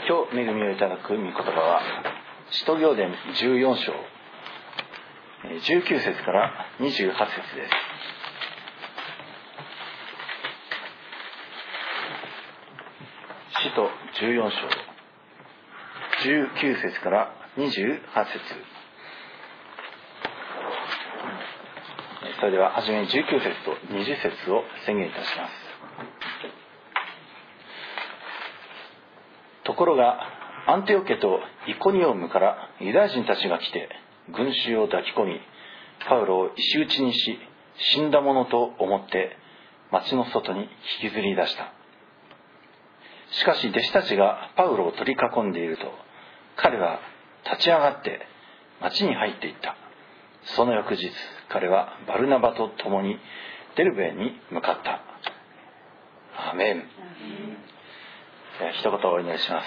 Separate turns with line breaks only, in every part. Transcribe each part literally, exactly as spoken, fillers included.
今日恵みをいただく御言葉は使徒行伝じゅうよん章じゅうきゅう節からにじゅうはち節です。使徒じゅうよん章じゅうきゅう節からにじゅうはち節。それでははじめにじゅうきゅう節とにじゅう節を宣言いたします。ところがアンテオケとイコニオムからユダヤ人たちが来て群衆を抱き込み、パウロを石打ちにし、死んだものと思って町の外に引きずり出した。しかし弟子たちがパウロを取り囲んでいると、彼は立ち上がって町に入っていった。その翌日、彼はバルナバと共にデルベに向かった。アーメン。一言お祈りします。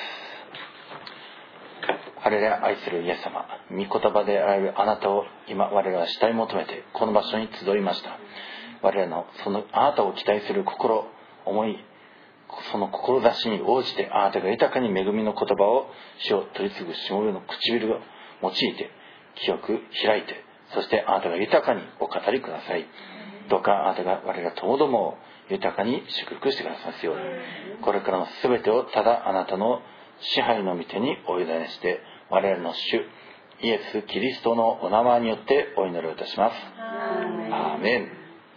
ハレルヤ、愛するイエス様、御言葉であられるあなたを今我らは慕い求めてこの場所に集いました。我らのそのあなたを期待する心、思い、その志に応じてあなたが豊かに恵みの言葉を主を取り継ぐしもべの唇を用いて清く開いて、そしてあなたが豊かにお語りください。どうかあなたが我らともどもを豊かに祝福してくださいますように、これからのすべてをただあなたの支配の御手にお委ねして、我々の主イエス・キリストのお名前によってお祈りをいたします。アーメン。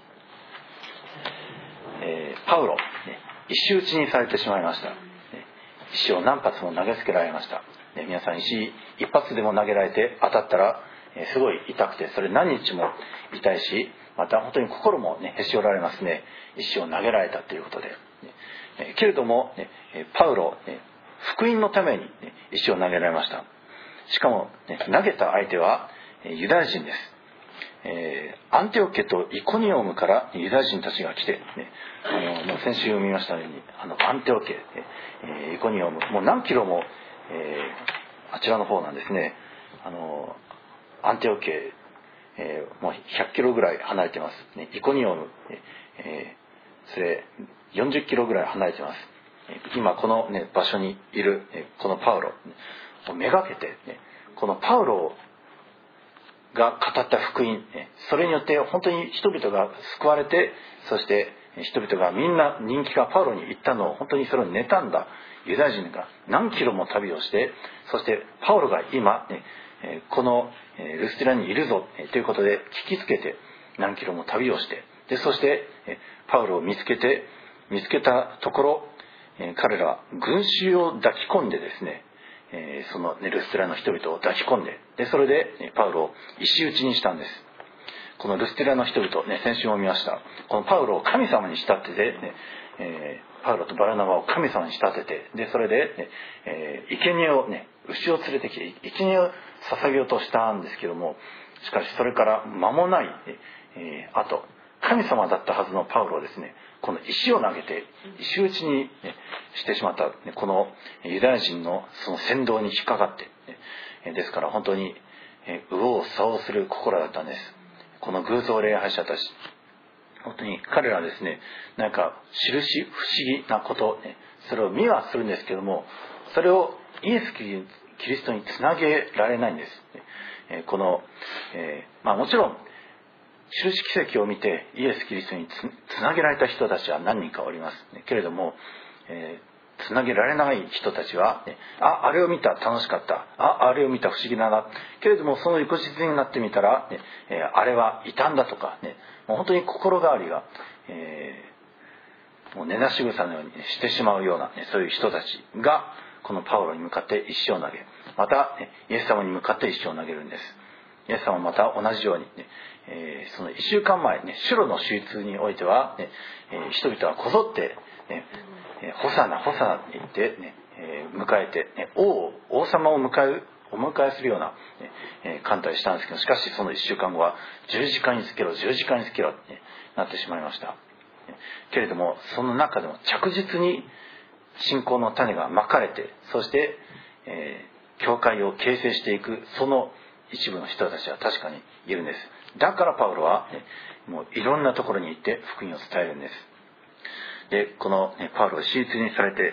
えー、パウロ、ね、石打ちにされてしまいました。ね、石を何発も投げつけられました。ね、皆さん石一発でも投げられて当たったら、えー、すごい痛くて、それ何日も痛いし、また本当に心もねへし折られますね。石を投げられたということで、ねえー、けれども、ね、パウロ、ね、福音のために、ね、石を投げられました。しかも、ね、投げた相手はユダヤ人です。えー、アンテオケとイコニオムからユダヤ人たちが来て、ね、あのもう先週見ましたように、あのアンテオケ、えー、イコニオム、もう何キロも、えー、あちらの方なんですね。あのアンテオケ、えー、もうひゃっキロぐらい離れてます、ね、イコニオム、えー、それよんじゅっキロぐらい離れてます。今この、ね、場所にいるこのパウロをめがけて、ね、このパウロが語った福音、それによって本当に人々が救われて、そして人々がみんな人気がパウロに行ったのを本当にそれを妬んだユダヤ人が何キロも旅をして、そしてパウロが今、ね、このルスティラにいるぞということで聞きつけて何キロも旅をして、でそしてパウロを見つけて見つけたところ、彼らは群衆を抱き込んでですね、そのルスティラの人々を抱き込んで、でそれでパウロを石打ちにしたんです。このルスティラの人々、ね、先週も見ました。このパウロを神様に仕立てて、ねえー、パウロとバルナバを神様に仕立てて、でそれで、ねえー、生贄をね牛を連れてきて生贄を捧げようとしたんですけども、しかしそれから間もない、えー、あと神様だったはずのパウロをですね、この石を投げて石打ちに、ね、してしまった、ね、このユダヤ人のその扇動に引っかかって、ね、ですから本当に右往左往する心だったんです。この偶像礼拝者たち、本当に彼らはですね、なんか印不思議なこと、ね、それを見はするんですけども、それをイエス・キリストにつなげられないんです。この、えーまあ、もちろん印奇跡を見てイエス・キリストに つ, つなげられた人たちは何人かおります、ね、けれども、えー、つなげられない人たちは、ね、あ、あれを見た楽しかった、あ、あれを見た不思議だな、けれどもその翌日になってみたら、ねえー、あれは異端だとか、ね、もう本当に心変わりが、えー、もう根なし草のように、ね、してしまうような、ね、そういう人たちがこのパウロに向かって石を投げ、また、ね、イエス様に向かって石を投げるんです。イエス様もまた同じように、ねえー、そのいっしゅうかんまえ、ね、シュロの手術においては、ねえー、人々はこぞって、ねえー、ホサナホサナって言って、ねえー、迎えて、ね、王王様を迎えお迎えするような、ねえー、艦隊したんですけど、しかしそのいっしゅうかんごは十字架につけろ十字架につけろって、ね、なってしまいました。けれどもその中でも着実に信仰の種がまかれて、そして、えー、教会を形成していくその一部の人たちは確かにいるんです。だからパウロは、ね、もういろんなところに行って福音を伝えるんです。でこの、ね、パウロが手術にされて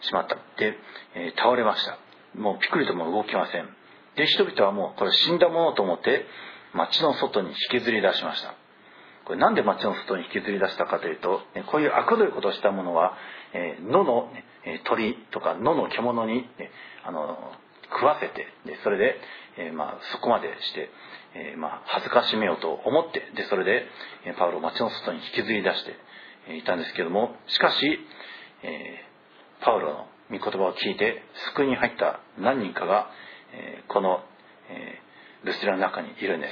しまった。で、えー、倒れました。もうピクリとも動きません。で、人々はもうこれ死んだものと思って町の外に引きずり出しました。これなんで町の外に引きずり出したかというと、こういう悪どいことをした者は、えー、野の、ね、鳥とか野の獣に、ね、あの食わせて、でそれで、えーまあ、そこまでして、えーまあ、恥ずかしめようと思って、でそれで、えー、パウロを町の外に引きずり出して、えー、いたんですけども、しかし、えー、パウロの御言葉を聞いて救いに入った何人かが、えー、この、えー、ルステラの中にいるんです。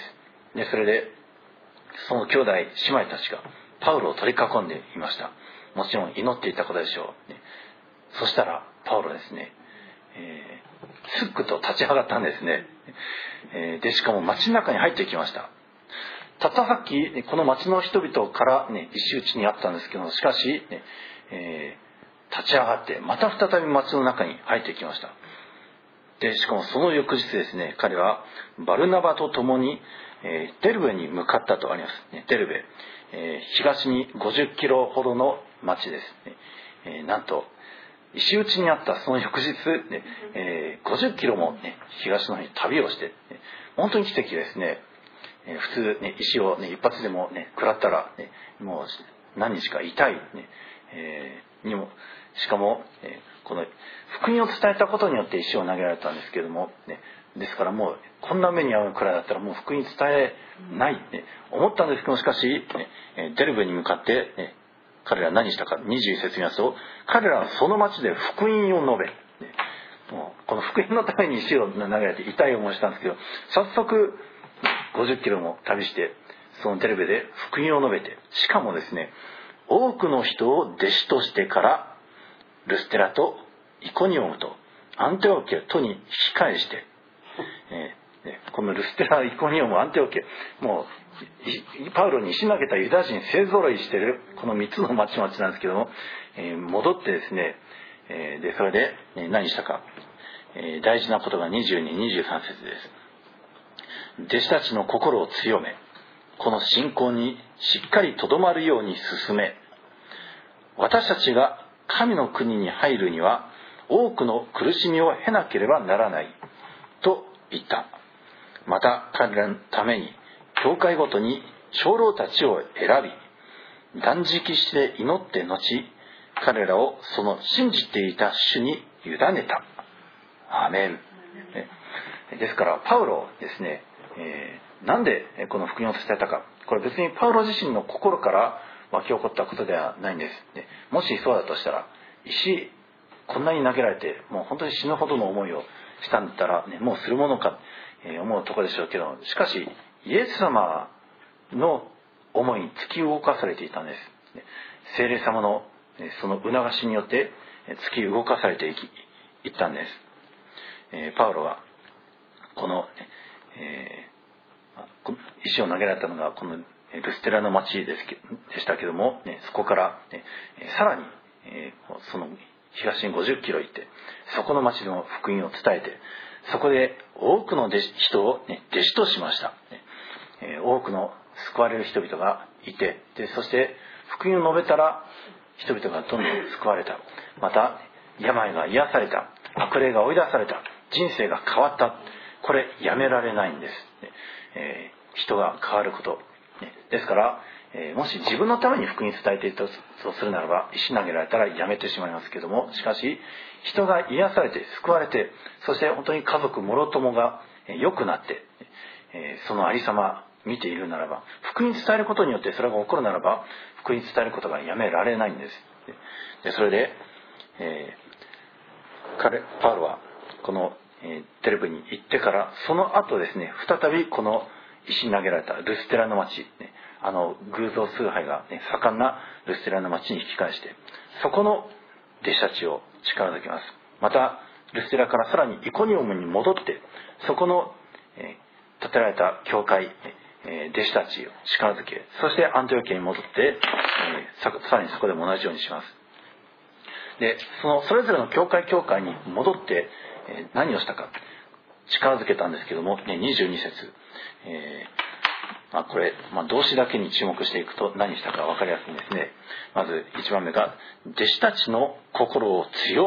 でそれでその兄弟姉妹たちがパウロを取り囲んでいました。もちろん祈っていたことでしょう、ね、そしたらパウロですね、えー、すっくと立ち上がったんですね、えー、でしかも町の中に入ってきました。たったさっきこの町の人々から、ね、石打ちにあったんですけど、しかし、ねえー、立ち上がってまた再び町の中に入ってきました。でしかもその翌日ですね、彼はバルナバと共に、えー、デルベに向かったとあります、ね、デルベ、えー、東にごじゅっキロほどの町です、ねえー、なんと石打ちにあったその翌日、ねえー、ごじゅっキロも、ね、東の方に旅をして、ね、本当に奇跡ですね。えー、普通、ね、石を、ね、一発でも、ね、食らったら、ね、もう何日か痛い、ねえー、にもしかも、えー、この福音を伝えたことによって石を投げられたんですけれども、ね、ですからもうこんな目に遭うくらいだったらもう福音伝えない、ね、思ったんですけど、しかし、ね、デルベに向かって、ね、彼らは何したか、にじゅういち節見ますと、彼らはその町で福音を述べ、ね、もうこの福音のために石を投げられて痛い思いをしたんですけど、早速ごじゅっキロも旅してそのデルベで福音を述べて、しかもですね、多くの人を弟子としてからルステラとイコニオムとアンテオケとに引き返して、えー、このルステラ、イコニオム、アンテオケ、もうパウロに石投げたユダヤ人勢ぞろいしているこのみっつの町々なんですけども、えー、戻ってですね、えー、でそれで、えー、何したか、えー、大事なことがにじゅうに、にじゅうさん節です。弟子たちの心を強め、この信仰にしっかりとどまるように進め、私たちが神の国に入るには多くの苦しみを経なければならないと言った。また彼らのために教会ごとに長老たちを選び、断食して祈って後、彼らをその信じていた主に委ねた。アーメン。ですからパウロですね、えー、なんでこの福音を伝えたか、これ別にパウロ自身の心から湧き起こったことではないんです。もしそうだとしたら、石こんなに投げられてもう本当に死ぬほどの思いをしたんだったら、ね、もうするものか、えー、思うところでしょうけど、しかしイエス様の思いに突き動かされていたんです。聖霊様のその促しによって突き動かされていきいったんです。えー、パウロはこの、えー、石を投げられたのがこのルステラの町ですけでしたけども、ね、そこから、ね、さらに、えー、その東にごじゅっキロ行って、そこの町の福音を伝えて、そこで多くの弟子人を、ね、弟子としました、ねえー、多くの救われる人々がいて、でそして福音を述べたら人々がどんどん救われた。また病が癒された、悪霊が追い出された、人生が変わった。これやめられないんです、えー、人が変わること、ね、ですから、えー、もし自分のために福音に伝えているとするならば石投げられたらやめてしまいますけども、しかし人が癒されて救われて、そして本当に家族もろともが良くなって、えー、そのありさま見ているならば、福音に伝えることによってそれが起こるならば、福音に伝えることがやめられないんです。でそれで、えー、彼パウロはこのテレビに行ってから、その後ですね、再びこの石に投げられたルステラの町、ね、あの偶像崇拝が、ね、盛んなルステラの町に引き返して、そこの弟子たちを力づけます。またルステラからさらにイコニオムに戻って、そこの、えー、建てられた教会、えー、弟子たちを力づけ、そしてアンティオキアに戻って、えー、さ, さらにそこでも同じようにします。でそのそれぞれの教会教会に戻ってえー、何をしたか力づけたんですけども、ね、にじゅうに節、えーまあ、これ、まあ、動詞だけに注目していくと何したか分かりやすいんですね。まずいちばんめが弟子たちの心を強め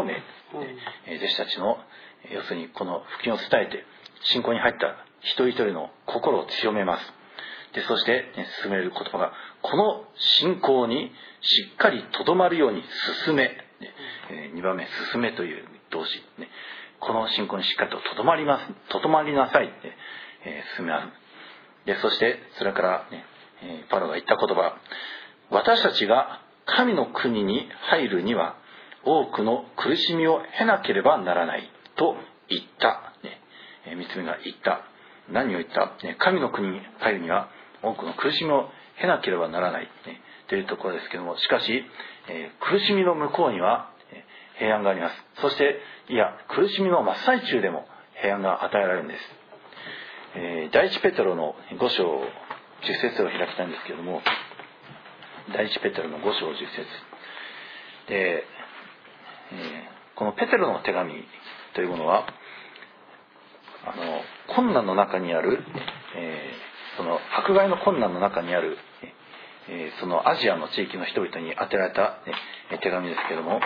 うん、弟子たちの要するにこの福音を伝えて信仰に入った一人一人の心を強めます。でそして、ね、進める言葉がこの信仰にしっかりとどまるように進め、ねえー、にばんめ進めという動詞、ね、この信仰にしっかりととどまりますとどまりなさい、ねえー、進めます。でそしてそれから、ねえー、パウロが言った言葉、私たちが神の国に入るには多くの苦しみを経なければならないと言った、ねえー、三つ目が言った。何を言った、ね、神の国に入るには多くの苦しみを経なければならない、ね、というところですけども、しかし、えー、苦しみの向こうには平安があります。そしていや苦しみの真っ最中でも平安が与えられるんです。えー、第一ペテロのご章じゅっ節を開きたいんですけれども、第一ペテロのご章じゅっ節で、えー、このペテロの手紙というものはあの困難の中にある、えー、その迫害の困難の中にある、えー、そのアジアの地域の人々に宛てられた、ね、手紙ですけれども、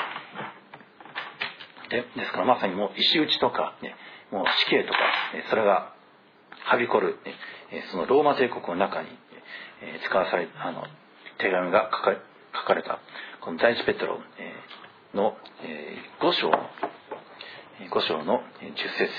で, ですからまさにもう石打ちとか、ね、もう死刑とか、それがはびこる、ね、そのローマ帝国の中に使わされあの手紙が書 か, 書かれたこの第一ペテロのご章のご章のじゅっ節、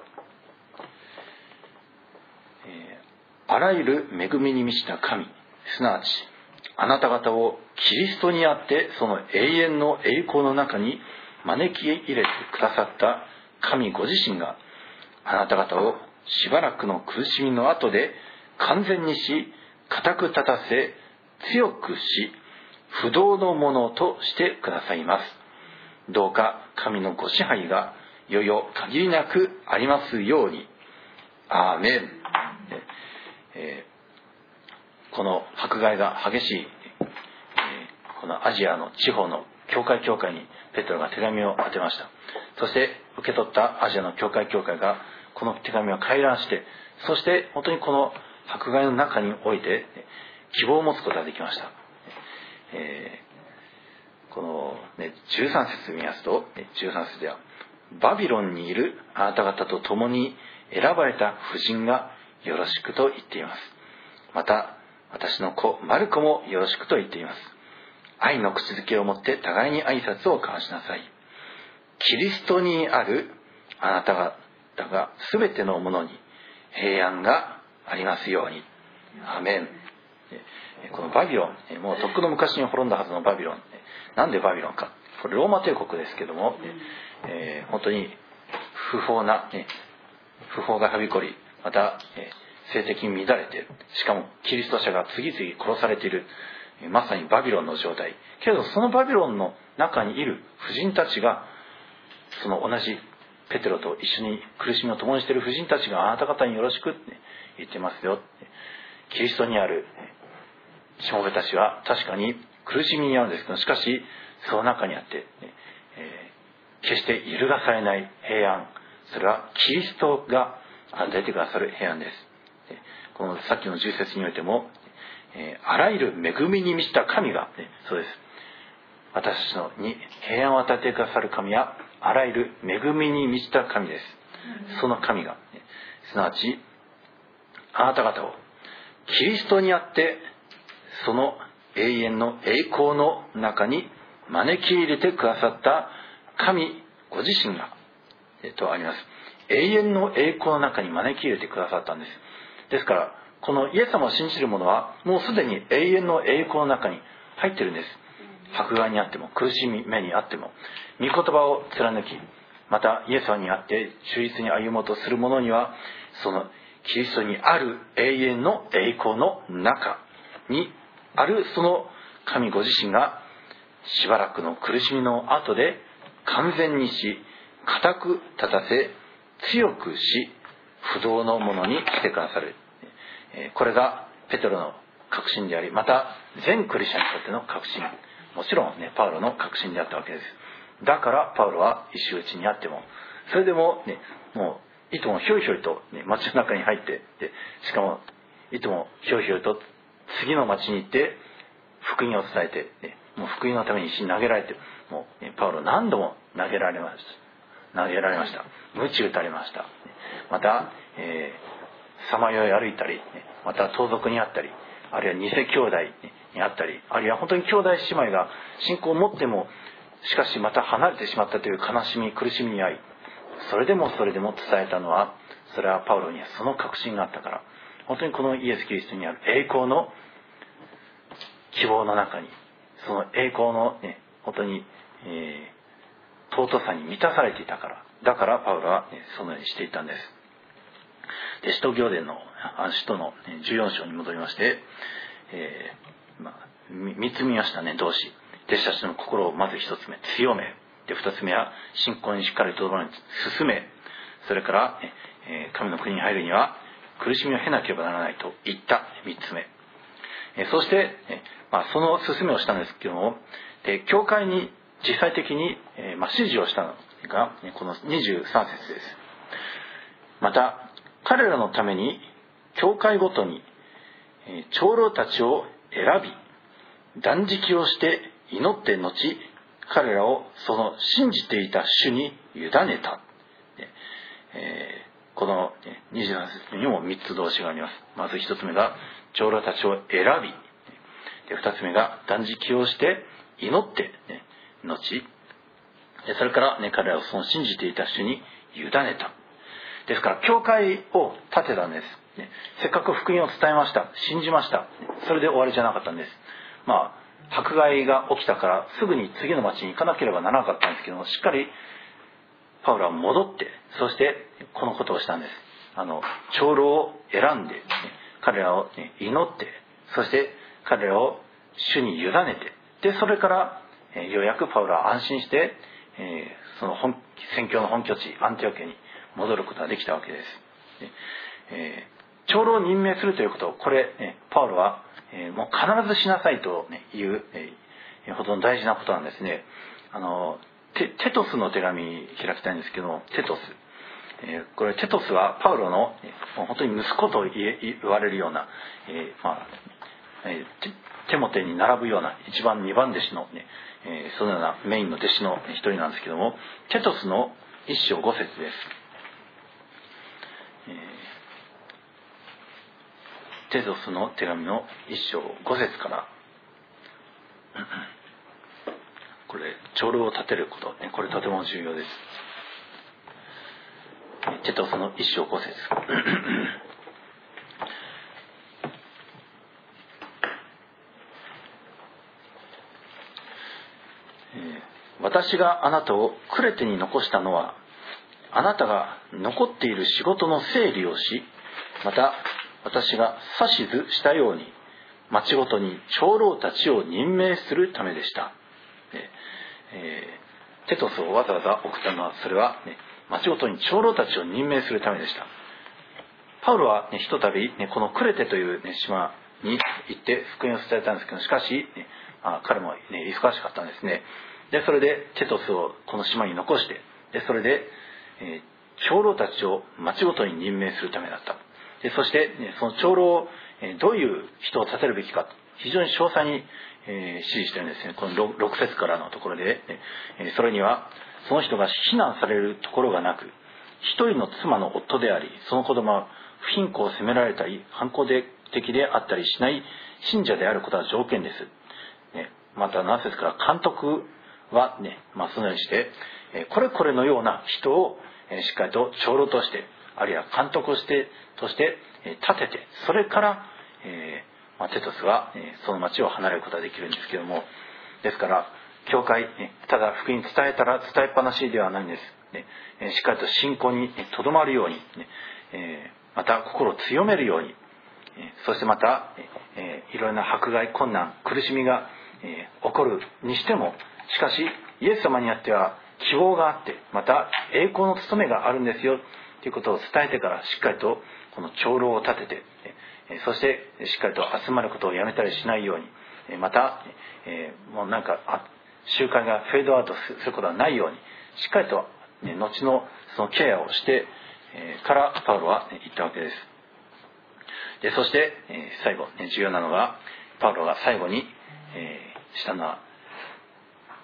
あらゆる恵みに満ちた神、すなわちあなた方をキリストにあってその永遠の栄光の中に招き入れてくださった神ご自身があなた方をしばらくの苦しみの後で完全にし固く立たせ強くし不動のものとしてくださいます。どうか神のご支配がよよ限りなくありますように。アーメン。えー、この迫害が激しい、えー、このアジアの地方の教会教会にペテロが手紙を当てました。そして受け取ったアジアの教会教会がこの手紙を回覧して、そして本当にこの迫害の中において希望を持つことができました。えー、この、ね、じゅうさん節見ますと、じゅうさん節ではバビロンにいるあなた方と共に選ばれた婦人がよろしくと言っています。また私の子マルコもよろしくと言っています。愛の口づけをもって互いに挨拶を交わしなさい。キリストにあるあなた方が全てのものに平安がありますように。アメン。このバビロン、もうとっくの昔に滅んだはずのバビロン、なんでバビロンか。これローマ帝国ですけども、えー、本当に不法な、ね、不法がはびこり、また、えー、性的に乱れて、しかもキリスト者が次々殺されている、まさにバビロンの状態。けれどそのバビロンの中にいる婦人たちが、その同じペテロと一緒に苦しみを共にしている婦人たちがあなた方によろしくって言ってますよ。キリストにあるしもべたちは確かに苦しみにあるんですけど、しかしその中にあって、えー、決して揺るがされない平安、それはキリストが与えてくださる平安です。このさっきのじゅう節においても、えー、あらゆる恵みに満ちた神が、ね、そうです。私たちのに平安を与えてくださる神はあらゆる恵みに満ちた神です。その神が、すなわちあなた方をキリストにあってその永遠の栄光の中に招き入れてくださった神ご自身が、えっとあります。永遠の栄光の中に招き入れてくださったんです。ですからこのイエス様を信じる者はもうすでに永遠の栄光の中に入っているんです。迫害にあっても苦しみ目にあっても御言葉を貫き、またイエス様にあって忠実に歩もうとする者にはそのキリストにある永遠の栄光の中にあるその神ご自身がしばらくの苦しみの後で完全にし固く立たせ強くし不動のものにしてくださる。これがペテロの確信であり、また全クリスチャンにとっての確信、もちろんねパウロの確信であったわけです。だからパウロは石打ちにあってもそれでもねもういともひょいひょいと、ね、町の中に入って、でしかもいともひょいひょいと次の町に行って福音を伝えて、ね、もう福音のために石に投げられて、もう、ね、パウロ何度も投げられました投げられました鞭打たれました。またさまよい歩いたり、また盗賊にあったり、あるいは偽兄弟にあったり、あるいは本当に兄弟姉妹が信仰を持ってもしかしまた離れてしまったという悲しみ苦しみに遭い、それでもそれでも伝えたのは、それはパウロにはその確信があったから、本当にこのイエス・キリストにある栄光の希望の中に、その栄光の、ね、本当に、えー、尊さに満たされていたから、だからパウロは、ね、そのようにしていたんです。で、使徒行伝の使徒のじゅうよん章に戻りまして、えーまあ、見つめましたね、同志弟子たちの心をまず一つ目強め、で二つ目は信仰にしっかりとどまり進め、それから、えー、神の国に入るには苦しみを経なければならないと言った三つ目、えー、そして、えーまあ、その進めをしたんですけども、で教会に実際的に、えーまあ、指示をしたのがこのにじゅうさん節です。また彼らのために教会ごとに長老たちを選び断食をして祈って後、彼らをその信じていた主に委ねた。えー、このにじゅうさん節にもみっつ動詞があります。まずひとつめが長老たちを選び、でふたつめが断食をして祈って、ね、後、それから、ね、彼らをその信じていた主に委ねた。ですから教会を建てたんです、ね、せっかく福音を伝えました、信じました、それで終わりじゃなかったんです。まあ迫害が起きたからすぐに次の町に行かなければならなかったんですけども、しっかりパウロは戻って、そしてこのことをしたんです。あの長老を選んで、ね、彼らを、ね、祈って、そして彼らを主に委ねて、でそれから、えー、ようやくパウロは安心して、えー、その本宣教の本拠地アンティオケに戻ることができたわけです。えー、長老を任命するということを、これ、ね、パウロは、えー、もう必ずしなさいと、ね、いう、えー、ほどの大事なことなんですね。あの テ, テトスの手紙開きたいんですけども、テトス、えー、これテトスはパウロの、えー、もう本当に息子と 言, 言われるような、えーまあえー、テ, テモテに並ぶような一番二番弟子の、ねえー、そのようなメインの弟子の一人なんですけども、テトスの一章五節です。テトスの手紙の一章五節からこれ長老を立てること、これとても重要です。テトスの一章五節私があなたをクレテに残したのは、あなたが残っている仕事の整理をし、また私が指図したように町ごとに長老たちを任命するためでした。えー、テトスをわざわざ送ったのは、それは、ね、町ごとに長老たちを任命するためでした。パウロは、ね、ひとたび、ね、このクレテという、ね、島に行って福音を伝えたんですけど、しかし、ね、あ彼も、ね、忙しかったんですね。でそれでテトスをこの島に残して、でそれで、えー、長老たちを町ごとに任命するためだった。でそして、ね、その長老を、えー、どういう人を立てるべきか、非常に詳細に、えー、指示してるんですね。この 6, ろく節からのところで、ねえー、それにはその人が非難されるところがなく、一人の妻の夫であり、その子供は不貧困を責められたり反抗的であったりしない信者であることは条件です、ね、またなな節から監督はね、まあ、そのようにして、えー、これこれのような人を、えー、しっかりと長老として、あるいは監督をしてとして、えー、立てて、それから、えーまあ、テトスは、えー、その町を離れることができるんですけども、ですから教会、ね、ただ福音伝えたら伝えっぱなしではないんです、ねえー、しっかりと信仰にとどまるように、ねえー、また心を強めるように、えー、そしてまた、えー、いろいろな迫害困難苦しみが、えー、起こるにしても、しかしイエス様にあっては希望があって、また栄光の務めがあるんですよということを伝えてから、しっかりとこの長老を立てて、そしてしっかりと集まることをやめたりしないように、また、えー、もうなんか集会がフェードアウトすることはないように、しっかりと、ね、後のそのケアをして、えー、からパウロは言ったわけです。でそして、えー、最後、ね、重要なのがパウロが最後に、えー、したのは、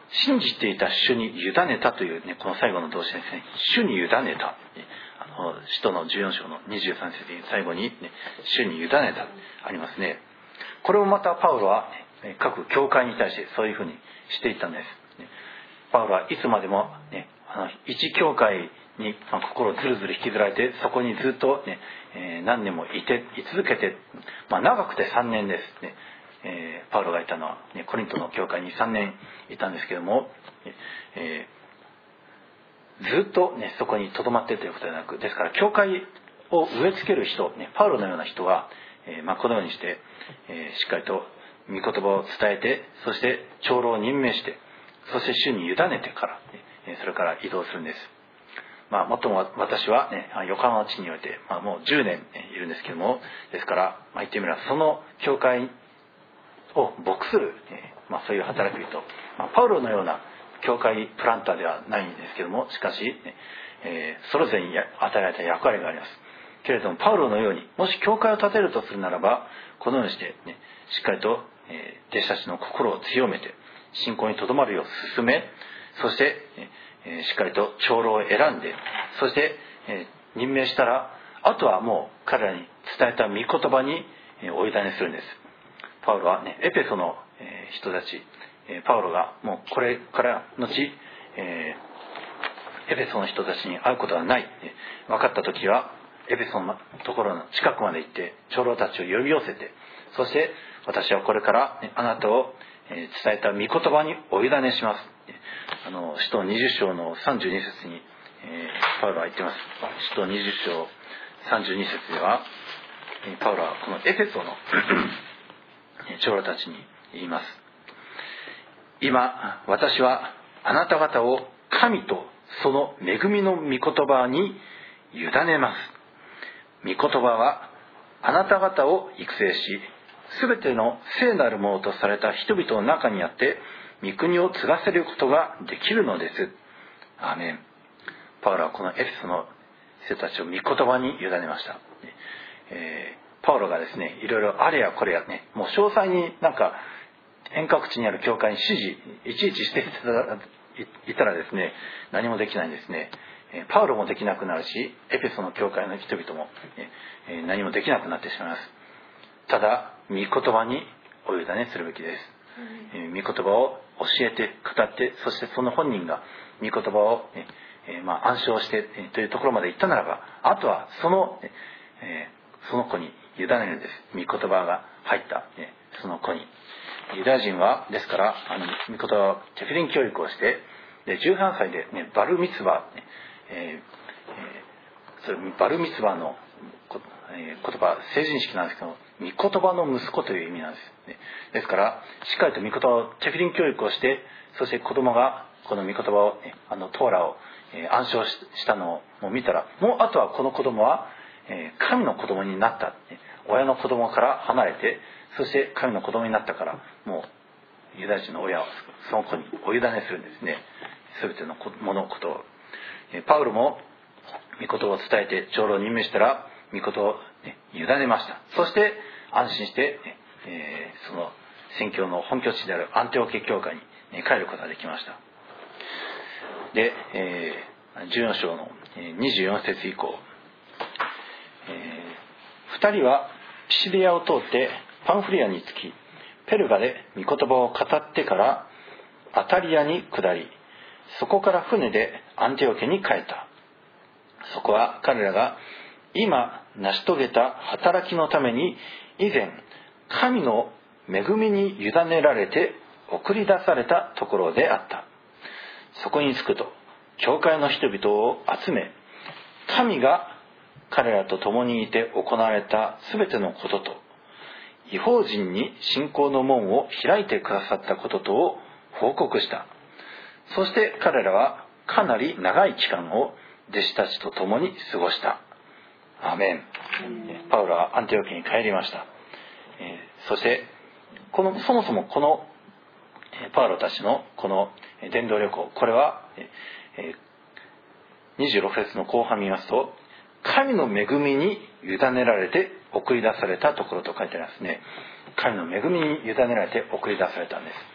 信じていた主に委ねたという、ね、この最後の動詞ですね。主に委ねた、あの使徒のじゅうよん章のにじゅうさん節に最後に、ね、主に委ねたありますね。これをまたパウロは各教会に対してそういうふうにしていったんです。パウロはいつまでも、ね、あの一教会に心をずるずる引きずられて、そこにずっと、ねえー、何年もいてい続けて、まあ、長くてさんねんですね。えー、パウロがいたのは、ね、コリントの教会にさんねんいたんですけども、えー、ずっと、ね、そこに留まっているということではなく、ですから教会を植え付ける人、ね、パウロのような人は、えーまあ、このようにして、えー、しっかりと御言葉を伝えて、そして長老を任命して、そして主に委ねてから、ね、それから移動するんです。まあ、もっとも私は、ね、横浜の地において、まあ、もうじゅうねんいるんですけども、ですから、まあ、言ってみればその教会を牧する、まあ、そういう働き人、まあ、パウロのような教会プランターではないんですけども、しかし、えー、それぞれに与えられた役割があります。けれどもパウロのようにもし教会を建てるとするならば、このようにして、ね、しっかりと、えー、弟子たちの心を強めて信仰にとどまるよう進め、そして、えー、しっかりと長老を選んで、そして、えー、任命したら、あとはもう彼らに伝えた御言葉に、えー、お委ねするんです。パウロは、ね、エペソの、えー、人たち、えー、パウロがもうこれから後、えー、エペソの人たちに会うことはない、えー、分かった時はエペソのところの近くまで行って長老たちを呼び寄せて、そして私はこれから、ね、あなたを、えー、伝えた御言葉にお委ねします。あの使徒にじゅう章のさんじゅうに節に、えー、パウロは言っています。使徒にじゅう章さんじゅうに節では、パウロはこのエペソの長老たちに言います。今私はあなた方を神とその恵みの御言葉に委ねます。御言葉はあなた方を育成し、すべての聖なるものとされた人々の中にあって御国を継がせることができるのです。アーメン。パウロはこのエペソの生徒たちを御言葉に委ねました。えー、パウロがですね、いろいろあれやこれやね、もう詳細になんか遠隔地にある教会に指示いちいちしていたらですね、何もできないんですね。パウロもできなくなるし、エペソの教会の人々も何もできなくなってしまいます。ただ御言葉にお委ねするべきです。御言葉を教えて語って、そしてその本人が御言葉を、えーまあ、暗唱してというところまで行ったならば、あとはその、えー、その子に委ねるんです。御言葉が入った、えー、その子に。ユダヤ人はですから、あの御言葉をテフィリン教育をして、でじゅうさんさいで、ね、バルミツバ、ねえーえー、それバルミツバのえー、言葉、成人式なんですけど、御言葉の息子という意味なんです、ね、ですからしっかりと御言葉をテフィリン教育をして、そして子供がこの御言葉を、ね、あのトーラを、えー、暗唱したのを見たら、もうあとはこの子供は、えー、神の子供になった、ね、親の子供から離れて、そして神の子供になったから、もうユダヤ人の親はその子にお委ねするんですね。全ての物事を、えー、パウロも御言葉を伝えて長老を任命したら御事を、ね、委ねました。そして安心して、ねえー、その宣教の本拠地であるアンテオケ教会に、ね、帰ることができました。で、えー、じゅうよん章のにじゅうよん節以降、えー、ふたりはピシディアを通ってパンフリアに着き、ペルガで御言葉を語ってからアタリアに下り、そこから船でアンテオケに帰った。そこは彼らが今成し遂げた働きのために以前神の恵みに委ねられて送り出されたところであった。そこに着くと教会の人々を集め、神が彼らと共にいて行われたすべてのことと、異邦人に信仰の門を開いてくださったこととを報告した。そして彼らはかなり長い期間を弟子たちと共に過ごした。アーメン。パウロはアンティオキに帰りました。えー、そしてこのそもそもこのパウロたちのこの伝道旅行、これは、えー、にじゅうろく節の後半見ますと、神の恵みに委ねられて送り出されたところと書いてありますね。神の恵みに委ねられて送り出されたんです。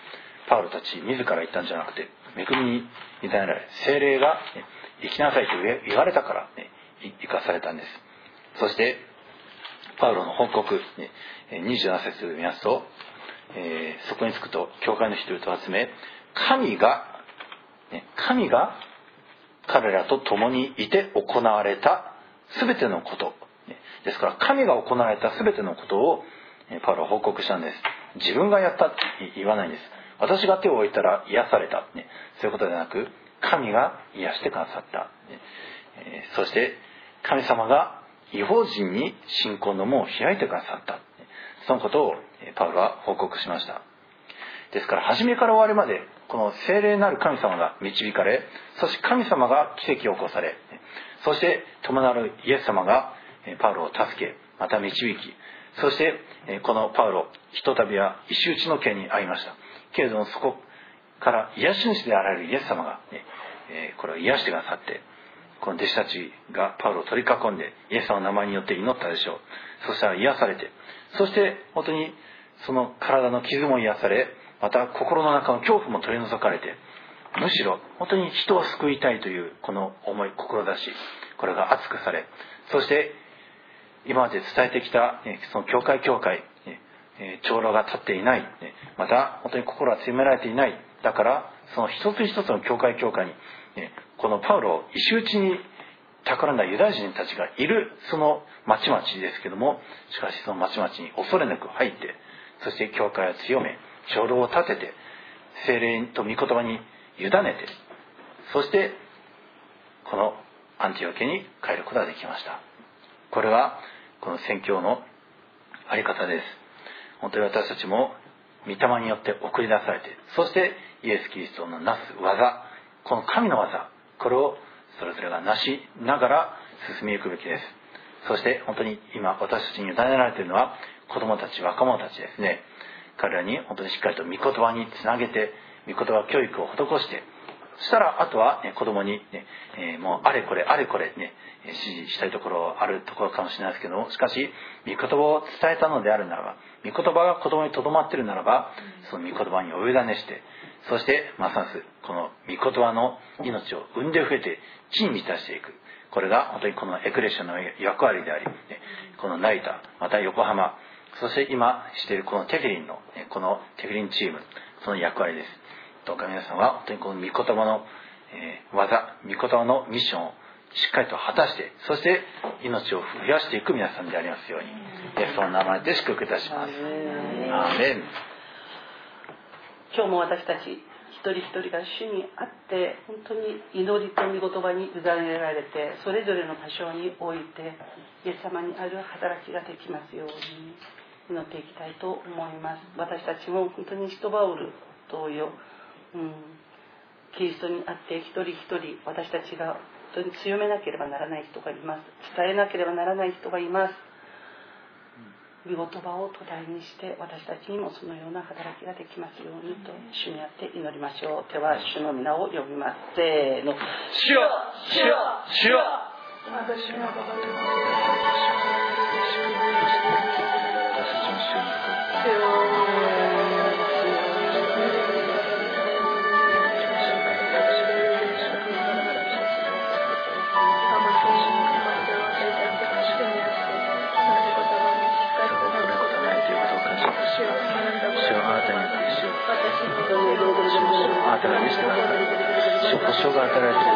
パウロたち自ら言ったんじゃなくて、恵みに委ねられ、聖霊が、ね、行きなさいと言われたから、ね、生かされたんです。そしてパウロの報告、ね、にじゅうなな節を見ますと、えー、そこに着くと教会の人々を集め、神が、ね、神が彼らと共にいて行われた全てのこと、ね、ですから神が行われた全てのことをパウロは報告したんです。自分がやったって言わないんです。私が手を置いたら癒された、ね、そういうことではなく、神が癒してくださった、ねえー、そして神様が異邦人に信仰の門を開いてくださった、そのことをパウロは報告しました。ですから初めから終わりまでこの聖霊なる神様が導かれ、そして神様が奇跡を起こされ、そして共なるイエス様がパウロを助け、また導き、そしてこのパウロひとたびは石打ちの刑に遭いました。けれどもそこから癒し主であられるイエス様が、ね、これを癒してくださって、この弟子たちがパウロを取り囲んでイエス様の名前によって祈ったでしょう。そしたら癒されて、そして本当にその体の傷も癒され、また心の中の恐怖も取り除かれて、むしろ本当に人を救いたいというこの思い、志、これが熱くされ、そして今まで伝えてきたその教会教会、長老が立っていない、また本当に心が強められていない、だからその一つ一つの教会教会にこのパウロを石打ちに企んだユダヤ人たちがいるその町々ですけども、しかしその町々に恐れなく入って、そして教会を強め、長老を立てて、聖霊と御言葉に委ねて、そしてこのアンティオケに帰ることができました。これはこの宣教のあり方です。本当に私たちも御霊によって送り出されて、そしてイエス・キリストのなす技、この神の技、これをそれぞれがなしながら進みゆくべきです。そして本当に今私たちに委ねられているのは子供たち、若者たちですね。彼らに本当にしっかりと御言葉につなげて、御言葉教育を施して、そしたらあとは、ね、子供に、ねえー、もうあれこれあれこれね指示したいところあるところかもしれないですけども、しかし御言葉を伝えたのであるならば、御言葉が子供にとどまっているならば、その御言葉にお委ねして、そしてますますこの御言葉の命を生んで増えて地に満たしていく、これが本当にこのエクレシアの役割であり、ね、この成田、また横浜、そして今しているこのテフィリンのこのテフィリンチーム、その役割です。どうか皆さんは本当にこの御言葉の、えー、技、御言葉のミッションをしっかりと果たして、そして命を増やしていく皆さんでありますように、イエスの名前で祝福いたします。アーメン。
今日も私たち一人一人が主にあって本当に祈りと御言葉に委ねられて、それぞれの場所においてイエス様にある働きができますように祈っていきたいと思います。私たちも本当に使徒バウル同様、うん、キリストにあって一人一人私たちが本当に強めなければならない人がいます。伝えなければならない人がいます。御言葉を土台にして私たちにもそのような働きができますようにと主にあって祈りましょう。では主の皆を呼びます。せーの。主よ、主よ、主よ。私のババル
あなたが見せてください。主保証が与えられている。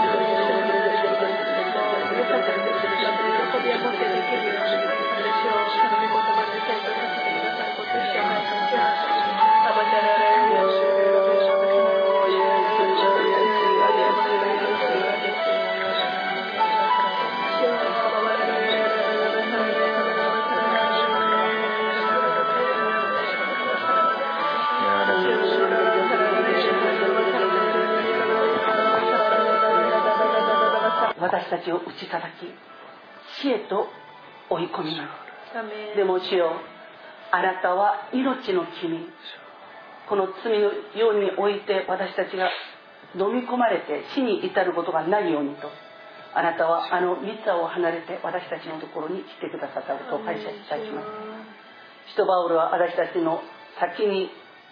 私たちを打ち叩き死へと追い込みます。でも主よ、あなたは命の君、この罪のようにおいて私たちが飲み込まれて死に至ることがないようにと、あなたはあの御座を離れて私たちのところに来てくださったことを感謝いたします。使徒バウルは私たちの先に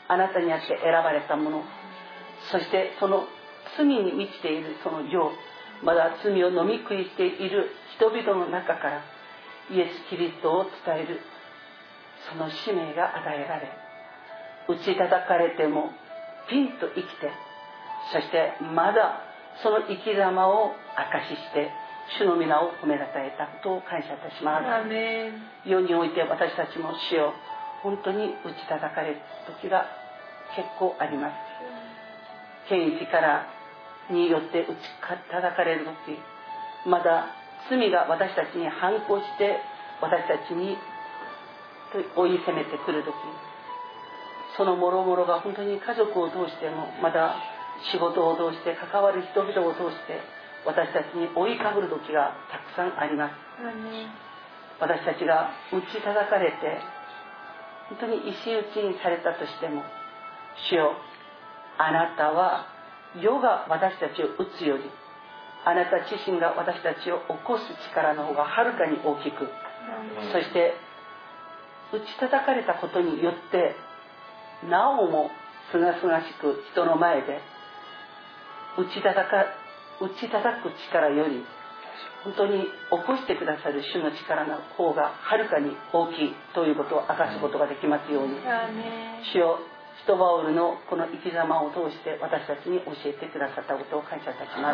あなたにあって選ばれたもの、そしてその罪に満ちているその世、まだ罪を飲み食いしている人々の中からイエス・キリストを伝えるその使命が与えられ、打ち叩かれてもピンと生きて、そしてまだその生き様を証しして主の皆を褒めたたえたことを感謝いたします。
アーメン。
世において私たちも主よ、本当に打ち叩かれる時が結構あります。権威力によって打ち叩かれる時、まだ罪が私たちに反抗して私たちに追い攻めてくる時、その諸々が本当に家族を通しても、まだ仕事を通して関わる人々を通して私たちに追いかぶる時がたくさんあります。私たちが打ち叩かれて本当に石打ちにされたとしても、主よ、あなたは世が私たちを打つより、あなた自身が私たちを起こす力の方がはるかに大きく、そして打ち叩かれたことによってなおもすがすがしく人の前で打ち叩か打ち叩く力より本当に起こしてくださる主の力の方がはるかに大きいということを明かすことができますように、主よ、使徒バウルのこの生き様を通して私たちに教えてくださったことを感謝いたします。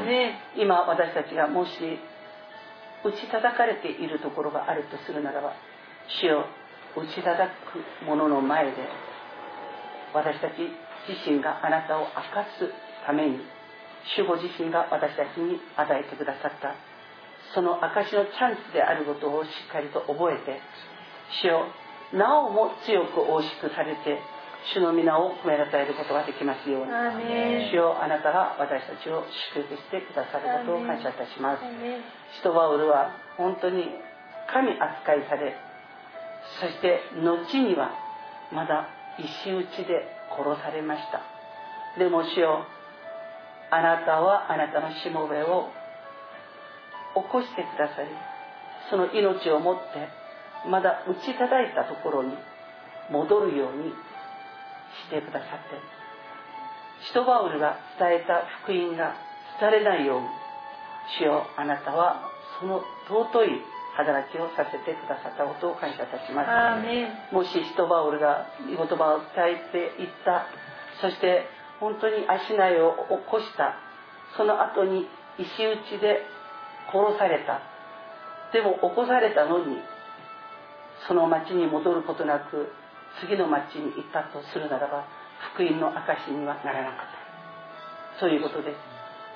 今私たちがもし打ち叩かれているところがあるとするならば、主よ、打ち叩く者の前で私たち自身があなたを明かすために、主ご自身が私たちに与えてくださったその証のチャンスであることをしっかりと覚えて、主よ、なおも強く大しくされて主の皆を褒めたたえることができますように、主よ、あなたが私たちを祝福してくださることを感謝いたします。使徒バウルは本当に神扱いされ、そして後にはまだ石打ちで殺されました。でも主よ、あなたはあなたのしもべを起こしてくださり、その命をもってまだ打ち叩いたところに戻るようにしてくださって、使徒バウルが伝えた福音が伝れないように、主よ、あなたはその尊い働きをさせてくださったことを感謝いたします。もし使徒バウルが御言葉を伝えていった、そして本当に足苗を起こした、その後に石打ちで殺された、でも起こされたのにその町に戻ることなく次の町に行ったとするならば、福音の証にはならなかった、そういうことです。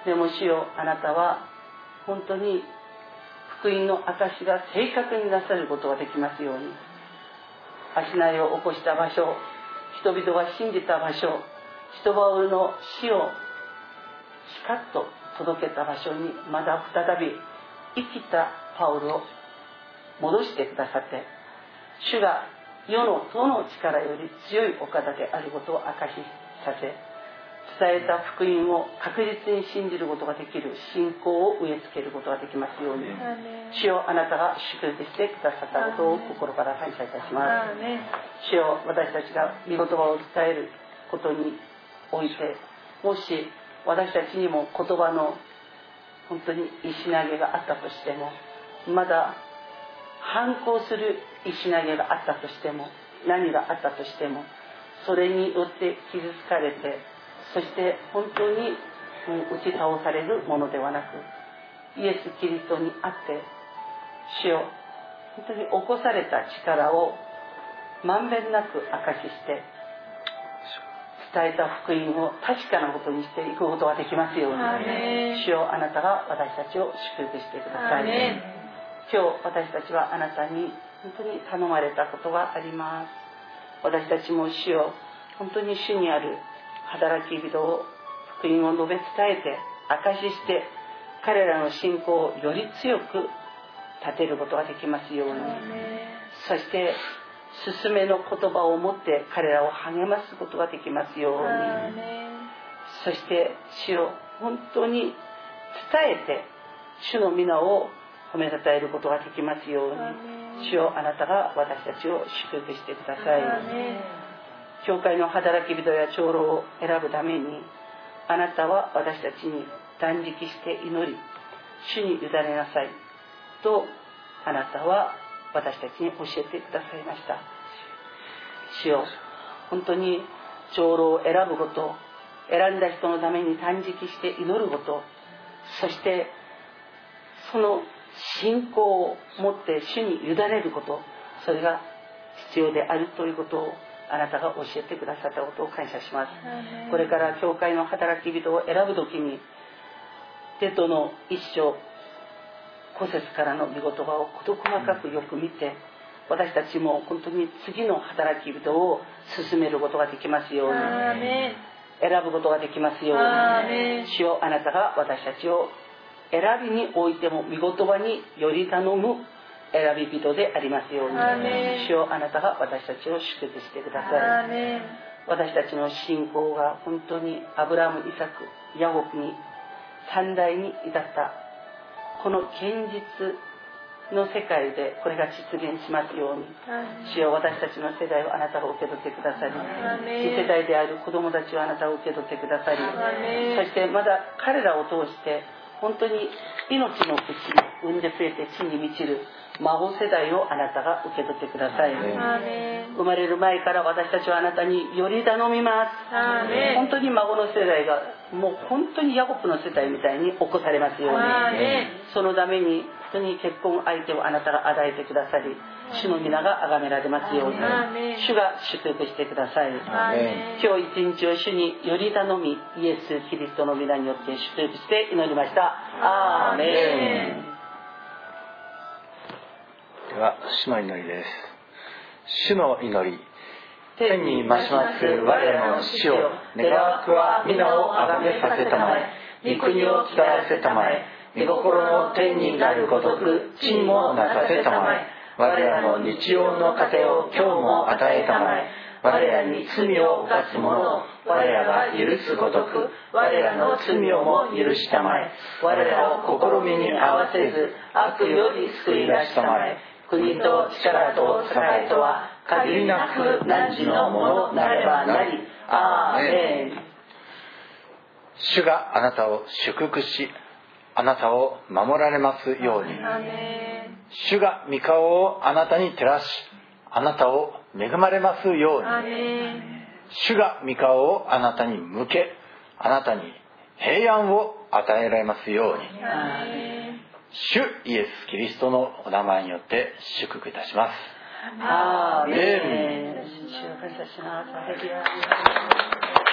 でも主よ、あなたは本当に福音の証が正確になさることができますように、足苗を起こした場所、人々が信じた場所、使徒バウルの死をしかっと届けた場所にまだ再び生きたパウルを戻してくださって、主が世のどの力より強いお方であることを証しさせ、伝えた福音を確実に信じることができる信仰を植え付けることができますように、主よ、あなたが祝福してくださったことを心から感謝いたします。主よ、私たちが御言葉を伝えることにおいて、もし私たちにも言葉の本当に石投げがあったとしても、まだ反抗する石投げがあったとしても、何があったとしても、それによって傷つかれて、そして本当に打ち倒されるものではなく、イエス・キリストにあって主よ、本当に起こされた力をまんべんなく証しして伝えた福音を確かなことにしていくことができますように、主よ、あなたが私たちを祝福してください。今日私たちはあなたに本当に頼まれたことがあります。私たちも主よ、本当に主にある働き人を福音を述べ伝えて証しして、彼らの信仰をより強く立てることができますように、そして勧めの言葉を持って彼らを励ますことができますように、そして主よ、本当に伝えて主の皆を褒めたたえることができますように、主よ、あなたが私たちを祝福してください。 教会の働き人や長老を選ぶために、あなたは私たちに断食して祈り、主に委ねなさいとあなたは私たちに教えてくださいました。主よ、本当に長老を選ぶこと、選んだ人のために断食して祈ること、そしてその信仰を持って主に委ねること、それが必要であるということをあなたが教えてくださったことを感謝します。これから教会の働き人を選ぶときに、テトの一章古節からの御言葉を事細かくよく見て、私たちも本当に次の働き人を進めることができますように、選ぶことができますように、主よ、あなたが私たちを選びにおいても御言葉により頼む選び人でありますように、主よ、あなたが私たちを祝福してください。私たちの信仰が本当にアブラム、イサク、ヤコブに三代に至ったこの現実の世界でこれが実現しますように、主よ、私たちの世代をあなたが受け取ってくださり、次世代である子供たちをあなたが受け取ってくださり、そしてまだ彼らを通して本当に命の口に産んで増えて地に満ちる孫世代をあなたが受け取ってください。生まれる前から私たちはあなたにより頼みます。本当に孫の世代がもう本当にヤコブの世代みたいに起こされますように、そのために本当に結婚相手をあなたが与えてくださり、主の皆が崇められますように、主が祝福してください。今日一日を主により頼み、イエス・キリストの皆によって祝福して祈りました。アーメン。
では主の祈りです。主の祈り。天に増します我らの主よ、願わくは皆をあがめさせたまえ、御国を伝えせたまえ、御心の天になるごとく地にもなさせたまえ、我らの日曜の糧を今日も与えたまえ、我らに罪を犯す者を我らが許すごとく我らの罪をも許したまえ、我らを試みに合わせず悪より救い出したまえ、国と力と栄とは限りなく汝のものなればなり。アーメン。主があなたを祝福し、あなたを守られますように。主が御顔をあなたに照らし、あなたを恵まれますように。主が御顔をあなたに向け、あなたに平安を与えられますように。主イエス・キリストのお名前によって祝福いたします。
アーメン。主を感謝します。